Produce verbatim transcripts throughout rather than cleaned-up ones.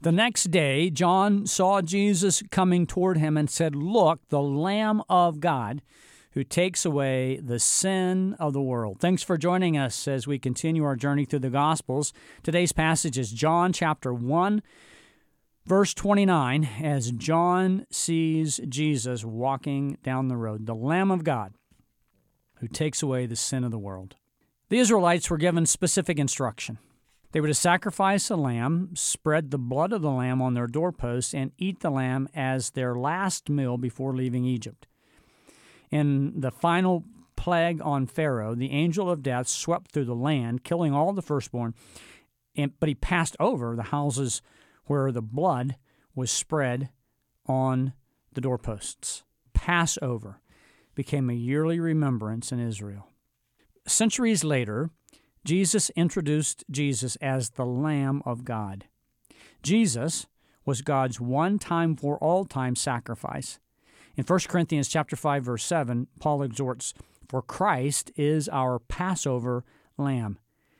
The next day, John saw Jesus coming toward him and said, "Look, the Lamb of God who takes away the sin of the world." Thanks for joining us as we continue our journey through the Gospels. Today's passage is John chapter one, verse twenty-nine, as John sees Jesus walking down the road, the Lamb of God who takes away the sin of the world. The Israelites were given specific instruction. They were to sacrifice a lamb, spread the blood of the lamb on their doorposts, and eat the lamb as their last meal before leaving Egypt. In the final plague on Pharaoh, the angel of death swept through the land, killing all the firstborn, and, but he passed over the houses where the blood was spread on the doorposts. Passover became a yearly remembrance in Israel. Centuries later, Jesus introduced Jesus as the Lamb of God. Jesus was God's one-time for all-time sacrifice. In First Corinthians chapter five, verse seven, Paul exhorts, "For Christ is our Passover lamb."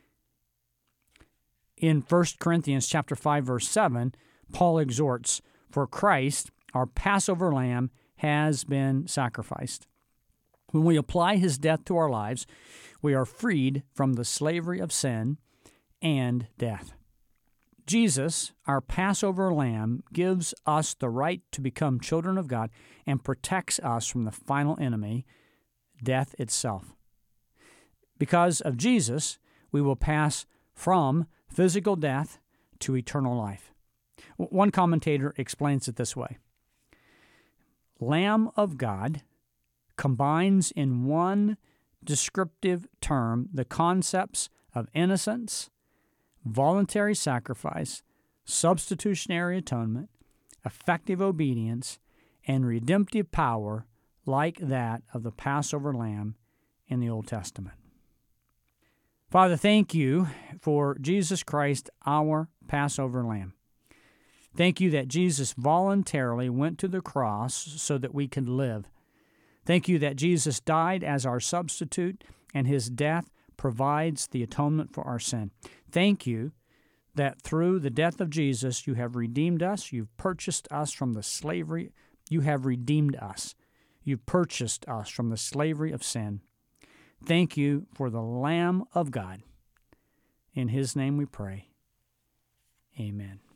In First Corinthians chapter five, verse seven, Paul exhorts, "For Christ, our Passover lamb, has been sacrificed." When we apply his death to our lives, we are freed from the slavery of sin and death. Jesus, our Passover lamb, gives us the right to become children of God and protects us from the final enemy, death itself. Because of Jesus, we will pass from physical death to eternal life. One commentator explains it this way: Lamb of God combines in one descriptive term the concepts of innocence, voluntary sacrifice, substitutionary atonement, effective obedience, and redemptive power like that of the Passover lamb in the Old Testament. Father, thank you for Jesus Christ, our Passover lamb. Thank you that Jesus voluntarily went to the cross so that we could live. Thank you that Jesus died as our substitute, and his death provides the atonement for our sin. Thank you that through the death of Jesus, you have redeemed us. You've purchased us from the slavery. You have redeemed us. You've purchased us from the slavery of sin. Thank you for the Lamb of God. In his name we pray. Amen.